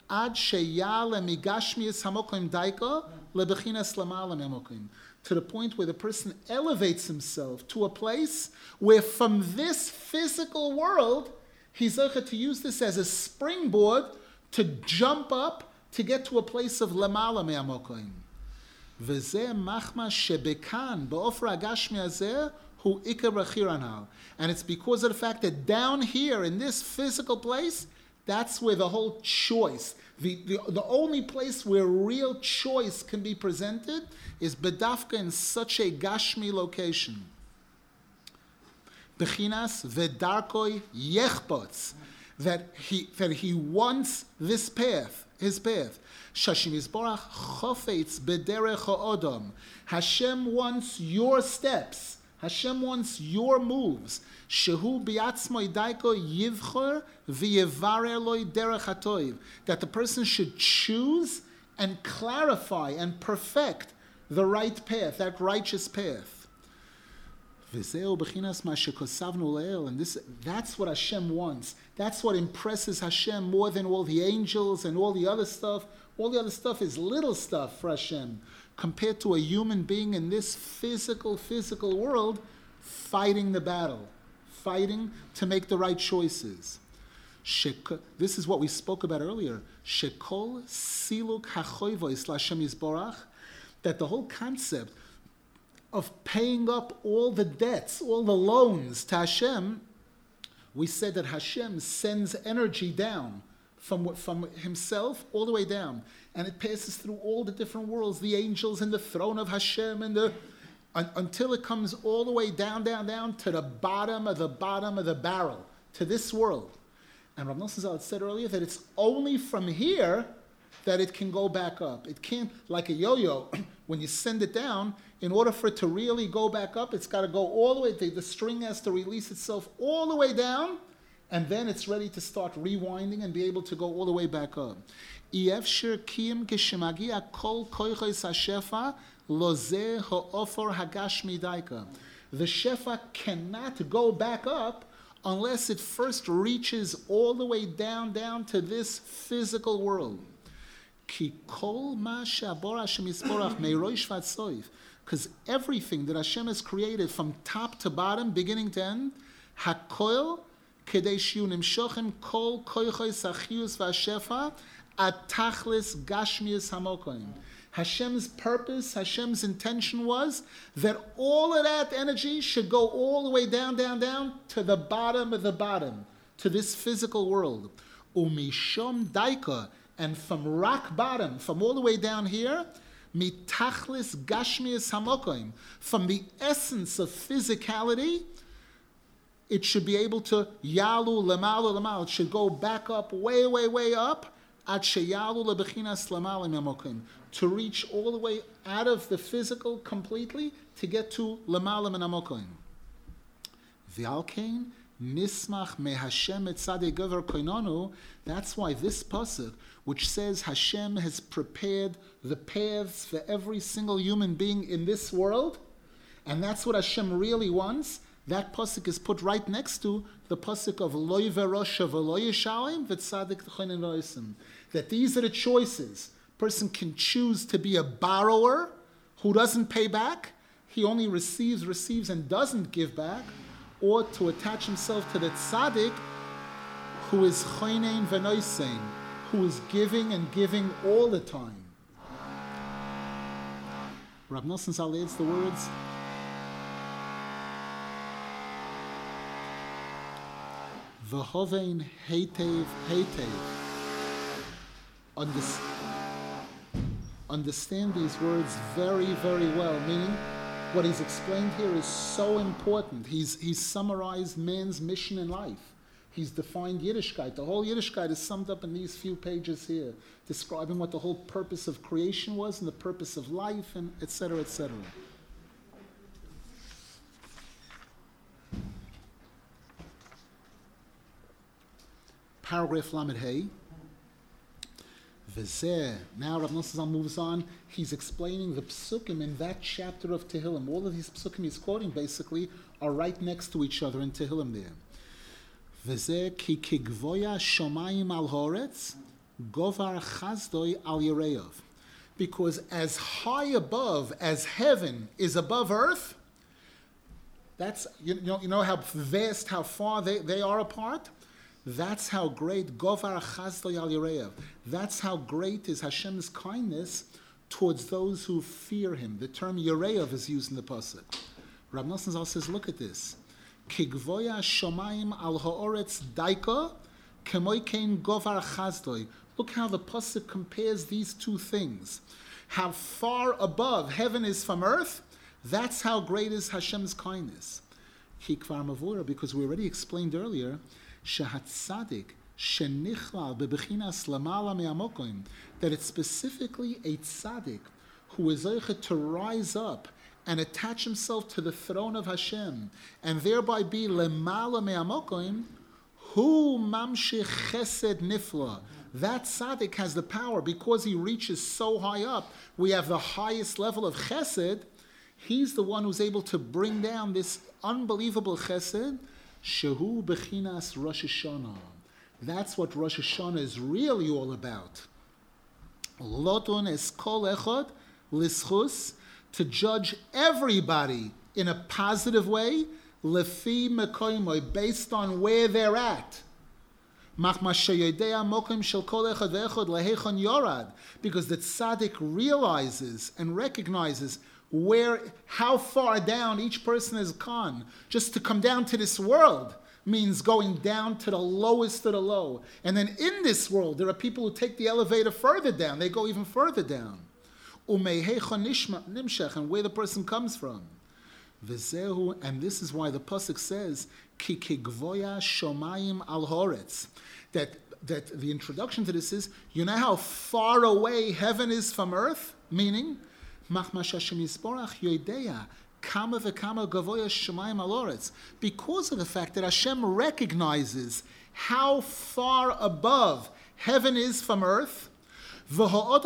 to the point where the person elevates himself to a place where from this physical world, he's able to use this as a springboard to jump up, to get to a place of lemala me'amokoim. V'zeh machma shebekan ba'ofra agashmi hazeh hu ikar b'chir anal. And it's because of the fact that down here in this physical place, that's where the whole choice, the only place where real choice can be presented is bedafka, in such a gashmi location. Bechinas v'darkoi yechpotz, that he wants this path, his path. Shashim Yisborach chofetz bederech ha'odom. Hashem wants your steps. Hashem wants your moves. Shehu biatzmo idaiko yivchor v'yevarer loy derech hatoiv. That the person should choose and clarify and perfect the right path, that righteous path. And that's what Hashem wants. That's what impresses Hashem more than all the angels and all the other stuff. All the other stuff is little stuff for Hashem compared to a human being in this physical world fighting the battle, fighting to make the right choices. This is what we spoke about earlier. Shekol siluk hachoyvois l'Hashem Yisborach, that the whole concept of paying up all the debts, all the loans to Hashem, we said that Hashem sends energy down from himself all the way down, and it passes through all the different worlds, the angels and the throne of Hashem, and until it comes all the way down to the bottom of the barrel, to this world. And Rav Nosson Zal said earlier that it's only from here that it can go back up. It can't, like a yo-yo, when you send it down, in order for it to really go back up, it's got to go all the way, the string has to release itself all the way down, and then it's ready to start rewinding and be able to go all the way back up. The shefa cannot go back up unless it first reaches all the way down to this physical world. Because everything that Hashem has created from top to bottom, beginning to end, Hakoil kedei shiu nimshochem kol koichos achius v'ashefa at tachlis gashmius hamokoim. Hashem's purpose, Hashem's intention was that all of that energy should go all the way down, down, down to the bottom of the bottom, to this physical world. Umishom daika, and from rock bottom, from all the way down here, mitachlis gashmius hamokoim, from the essence of physicality, it should be able to yalu lemalu lemal. It should go back up, way, way, way up, at sheyalu lebechinas lemalim hamokoim, to reach all the way out of the physical completely to get to lemalim and hamokoim. V'alkein nismach me Hashem etzadei gover koinonu. That's why this pasuk, which says Hashem has prepared the paths for every single human being in this world, and that's what Hashem really wants. That pasuk is put right next to the pasuk of loy verosha v'lo yishalim v'tzadik t'choinen roisim. That these are the choices. Person can choose to be a borrower who doesn't pay back. He only receives, and doesn't give back, or to attach himself to the tzaddik who is choinen v'noisein, who is giving and giving all the time. Rav Nosson Zal adds the words, V'hovein heitev heitev. Understand these words very, very well, meaning what he's explained here is so important. He's summarized man's mission in life. He's defined Yiddishkeit. The whole Yiddishkeit is summed up in these few pages here, describing what the whole purpose of creation was and the purpose of life, and etc., etc. Paragraph Lamed Hey. V'zeh. Now Rav Nosson Zal moves on. He's explaining the psukim in that chapter of Tehillim. All of these psukim he's quoting basically are right next to each other in Tehillim there. V'zeh ki kigvoya shomayim al horetz govar chazdoi al yereov. Because as high above as heaven is above earth, that's you know how vast, how far they are apart. That's how great Govar Chazdoi Al Yerev. That's how great is Hashem's kindness towards those who fear Him. The term Yerev is used in the pasuk. Rav Nosson Zal says, look at this. Kigvoya shomayim al ha'oretz daika kemoi kein Govar Chazdoi. Look how the pasuk compares these two things. How far above heaven is from earth, that's how great is Hashem's kindness. Kikvar Mavura, because we already explained earlier, Shehatzadik shenichlal bebechinas lamala me'amokoim, that it's specifically a tzaddik who is able to rise up and attach himself to the throne of Hashem, and thereby be lemala me'amokoim, hu mamshich chesed nifla. That tzaddik has the power, because he reaches so high up, we have the highest level of chesed. He's the one who's able to bring down this unbelievable chesed. Shehu bechinas Rosh Hashanah. That's what Rosh Hashanah is really all about. Loton es kol echad lischus, to judge everybody in a positive way, lefi mekoimoy, based on where they're at. Because the tzaddik realizes and recognizes how far down each person has gone. Just to come down to this world means going down to the lowest of the low. And then in this world, there are people who take the elevator further down. They go even further down. And where the person comes from. And this is why the pasuk says, Ki kigvoya shomayim al horetz. That the introduction to this is, you know how far away heaven is from earth? Meaning, because of the fact that Hashem recognizes how far above heaven is from earth, and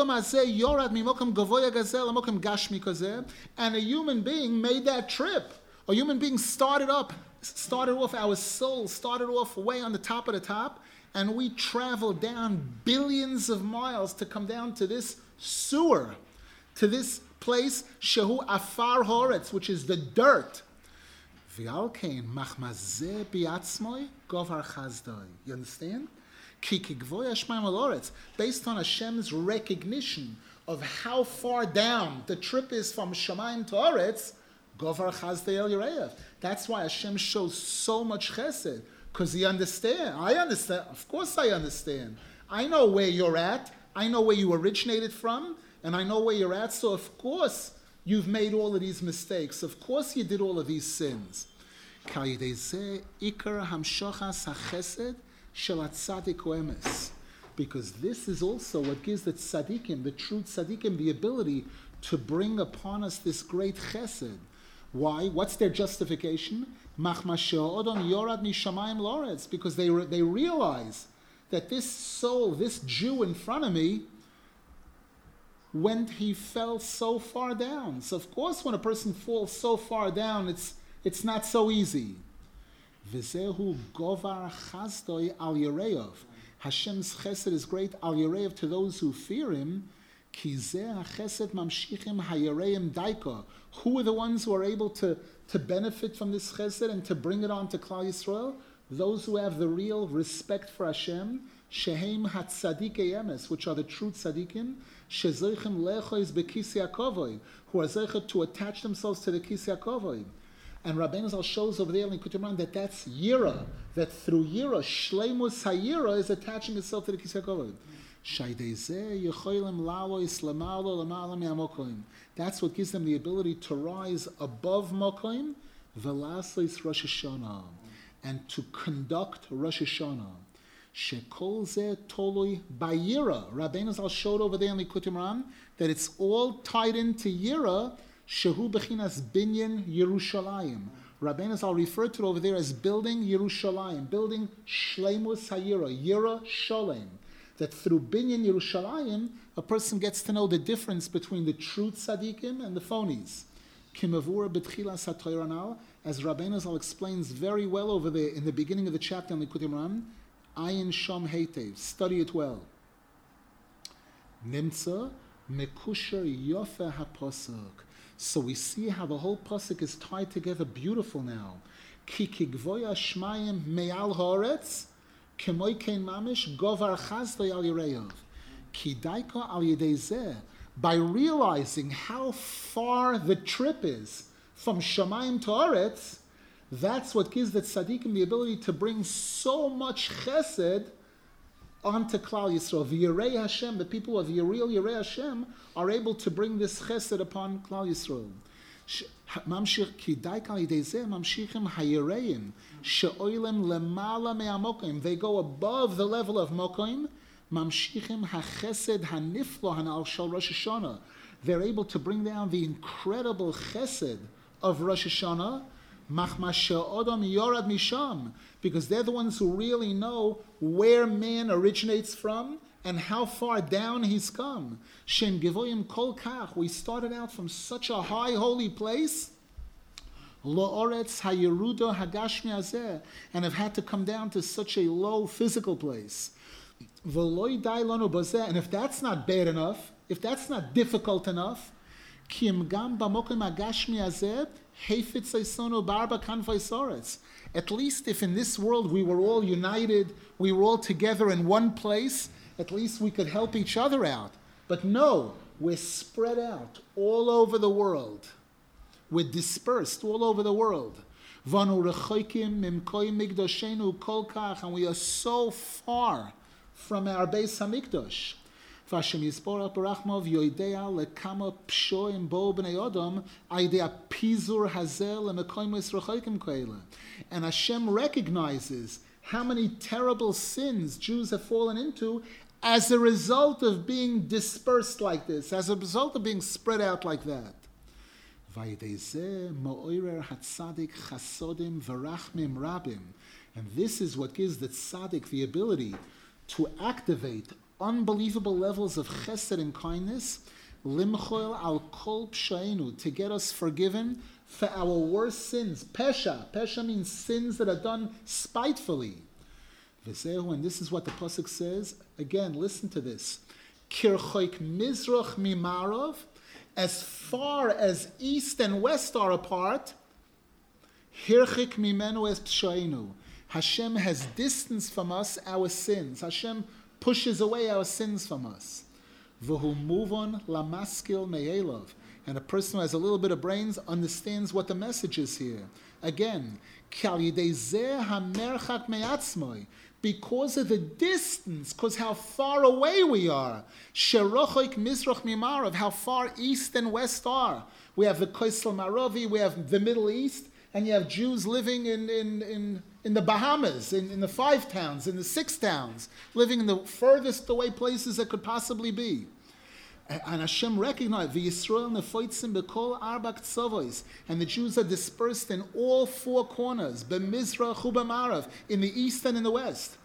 a human being made that trip. A human being started off, our soul started off way on the top of the top, and we traveled down billions of miles to come down to this sewer, to this place, Shehu Afar Horetz, which is the dirt. V'alkein machmazeh biatzmoi govar chazdai. You understand? Ki kigvoy Hashmayim al oretz. Based on Hashem's recognition of how far down the trip is from Shamayim to Oretz, govar chazdai el yireyev. That's why Hashem shows so much chesed, because He understands. I understand. Of course I understand. I know where you're at. I know where you originated from, and I know where you're at. So of course you've made all of these mistakes. Of course you did all of these sins. Because this is also what gives the tzaddikim, the true tzaddikim, the ability to bring upon us this great chesed. Why? What's their justification? Because they realize that this soul, this Jew in front of me, he fell so far down. So of course when a person falls so far down, it's not so easy. V'zehu govar chazdoi al yireyev. Hashem's chesed is great al yireyev to those who fear Him. Ki zeh hachesed mamshichim hayireyim daika. Who are the ones who are able to benefit from this chesed and to bring it on to Klal Yisrael? Those who have the real respect for Hashem, shehem hatzadikei emes, which are the true tzaddikim, shezoichem lechois bekisi hakovoi, who are zeicha to attach themselves to the kisi hakovoi. And Rabbeinu Zal shows over there in Likutei Moharan that that's yira, that through yira, shleimus hayira is attaching itself to the kisi hakovoi. That's what gives them the ability to rise above Mokoim, Velaslis Rosh Hashanah, and to conduct Rosh Hashanah. Shekol Zeh Toloi Bayira. Rabbeinu Zal showed over there in Likutei Moharan that it's all tied into Yira, Shehu Bechinas Binyan Yerushalayim. Rabbeinu Zal referred to it over there as building Yerushalayim, building Shleimus Hayira, Yira Sholem. That through Binyan Yerushalayim, a person gets to know the difference between the true tzaddikim and the phonies. Kimavura B'tchilas HaTorah Anal, as Rabbeinu Zal explains very well over there in the beginning of the chapter in Likutei Moharan, Ayin Shom Heitev, study it well. Nimtza Mekusher Yofe HaPosuk. So we see how the whole pasuk is tied together beautiful now. Ki kigvoya shmayim me'al haaretz, kemoi kein mamish govar chazdoi al yireyev. Ki daika al yedei zeh. By realizing how far the trip is from Shamayim to Aretz, that's what gives the tzaddikim the ability to bring so much chesed onto Klal Yisrael. The Yirei Hashem, the people of the real Yirei Hashem, are able to bring this chesed upon Klal Yisrael. Mamshich ki daika yidei zeh mamshichim hayireim she'oilem lemala me'amokim. They go above the level of mokim. Mamshichim hachesed haniflo hanal shel Rosh Hashanah. They're able to bring down the incredible chesed of Rosh Hashanah. Machma she'odam yorad misham, because they're the ones who really know where man originates from and how far down he's come. Shem Gevoyim Kol Kach. We started out from such a high holy place, Lo'oretz Hayeruda Hagashmi Azeh, and have had to come down to such a low physical place. V'loi dai lanu bazeh. And if that's not bad enough, if that's not difficult enough, Ki im gam b'mokim hagashmi azeh heifetz eisonu b'arba kanvei soretz. At least if in this world we were all united, we were all together in one place, at least we could help each other out. But no, we're spread out all over the world. We're dispersed all over the world. Vanu rechoikim mimkoi migdoshenu kol kach, and we are so far from our Beis Hamikdash. Vashem Yisborach Barachmov Yoidea lekama pshoim bo b'nei Odom aidea pizur hazel lemekoimos rechoikim koela. And Hashem recognizes how many terrible sins Jews have fallen into as a result of being dispersed like this, as a result of being spread out like that. And this is what gives the tzaddik the ability to activate unbelievable levels of chesed and kindness, limchol al kol pshainu, to get us forgiven for our worst sins. Pesha means sins that are done spitefully. And this is what the pasuk says. Again, listen to this. Kirchoik mizrach mimarov, as far as east and west are apart, Hirchik mimenu es pshainu. Hashem has distanced from us our sins. Hashem pushes away our sins from us. V'hu muvon lamaskil me'elov. And a person who has a little bit of brains understands what the message is here. Again, because of the distance, because how far away we are, how far east and west are. We have the Koisel Maravi, we have the Middle East, and you have Jews living in the Bahamas, in the 5 towns, in the 6 towns, living in the furthest away places that could possibly be. And Hashem recognized the Yisrael nefoitzim bekol arba ktsavos, and the Jews are dispersed in all 4 corners, b'mizrach u'b'marav, in the east and in the west.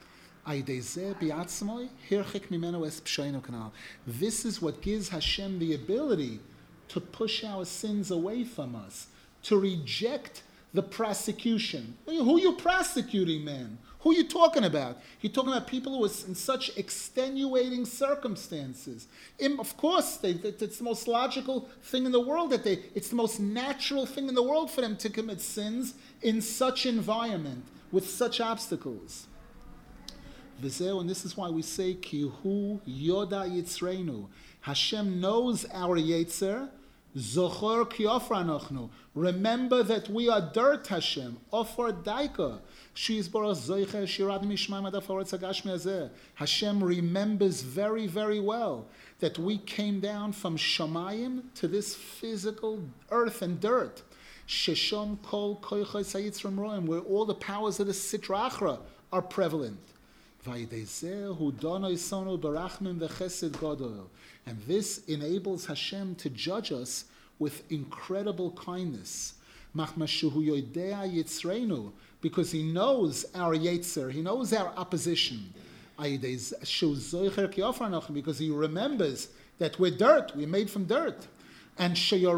This is what gives Hashem the ability to push our sins away from us, to reject the prosecution. Who are you prosecuting, man? Who are you talking about? You're talking about people who are in such extenuating circumstances. Of course, it's the most logical thing in the world it's the most natural thing in the world for them to commit sins in such environment, with such obstacles. And this is why we say, Ki hu yoda yitzreinu. Hashem knows our yetzer. Zochor ki ofra anochnu. Remember that we are dirt, Hashem. Ofar daika. Hashem remembers very, very well that we came down from Shamayim to this physical earth and dirt. Sheshom kol koychos hayitzrim roim, where all the powers of the Sitra Achra are prevalent. And this enables Hashem to judge us with incredible kindness. Because he knows our yetzer, he knows our opposition. Because he remembers that we're dirt, we're made from dirt. And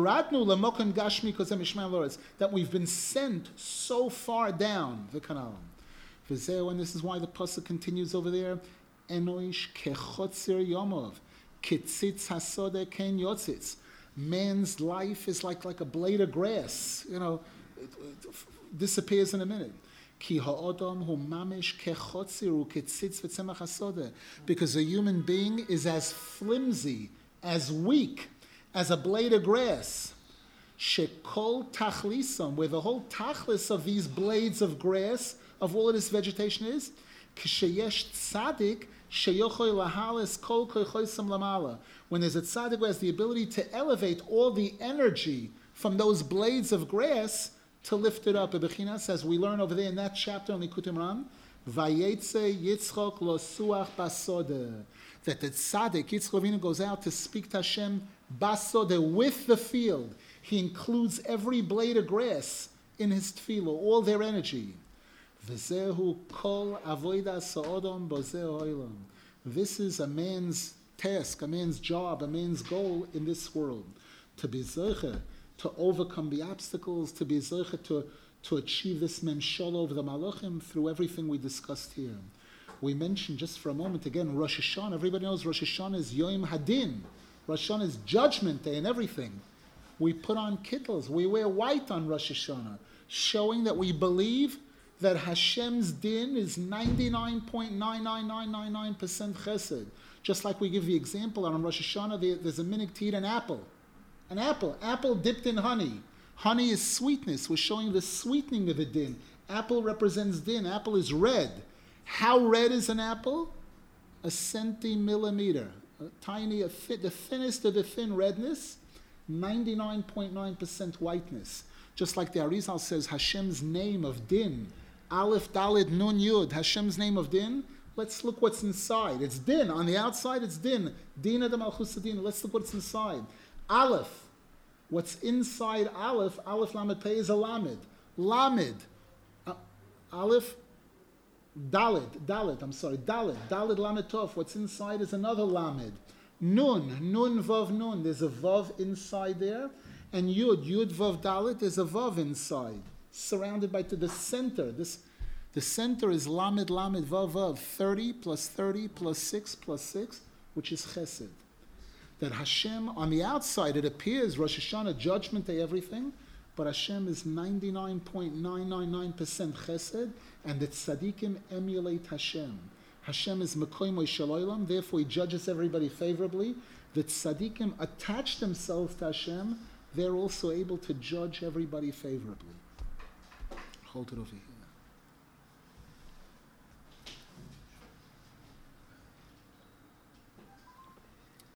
that we've been sent so far down the canal. And this is why the pasuk continues over there. Enoish kechotzir yomov, kitzitz hasode ken yotzitz. Man's life is like a blade of grass. It disappears in a minute. Ki ha'odam hu mamish kechotzir u kitzitz v'tzemach hasode. Because a human being is as flimsy, as weak, as a blade of grass. Shekol tachlisam, where the whole tachlis of these blades of grass, of all of this vegetation is, ksheyesh tzadik sheyochoy lahalis kol koychoysam lamala. When there's a tzaddik who has the ability to elevate all the energy from those blades of grass to lift it up. Bechinas, as we learn over there in that chapter on Likutei Moharan, vayetze Yitzchok lo suach basode, that the tzaddik Yitzchok Avinu goes out to speak to Hashem basode, with the field. He includes every blade of grass in his tefillah, all their energy. V'zehu kol avoida sa'odom bozeh oilam. This is a man's task, a man's job, a man's goal in this world. To be zeicher, to overcome the obstacles, to be zeicher, to achieve this memshol over the malachim through everything we discussed here. We mentioned just for a moment again, Rosh Hashanah. Everybody knows Rosh Hashanah is Yom Hadin. Rosh Hashanah is Judgment Day and everything. We put on kittles, we wear white on Rosh Hashanah, showing that we believe that Hashem's din is 99.99999% chesed. Just like we give the example on Rosh Hashanah, there's a minig to eat an apple. An apple dipped in honey. Honey is sweetness. We're showing the sweetening of the din. Apple represents din. Apple is red. How red is an apple? A centimillimeter. The thinnest of the thin redness, 99.9% whiteness. Just like the Arizal says, Hashem's name of din, Aleph, Dalet, Nun, Yud, Hashem's name of din. Let's look what's inside. It's din. On the outside, it's din. Din of the Malchus Din. Let's look what's inside. Aleph. What's inside Aleph? Aleph Lamed Pei is a Lamed. Lamed. Aleph. Dalet. Dalet Lamed Tov. What's inside is another Lamed. Nun. Nun Vav Nun. There's a Vav inside there. And Yud Vav Dalet, there's a Vav inside, surrounded by the center. The center is Lamed Vav Vav, 30 plus 30 plus 6 plus 6, which is Chesed. That Hashem, on the outside, it appears Rosh Hashanah, Judgment Day, everything. but Hashem is 99.999% chesed, and the tzaddikim emulate Hashem. Hashem is mekoymo shel olam, therefore He judges everybody favorably. The tzaddikim attach themselves to Hashem, they're also able to judge everybody favorably. Hold it over here.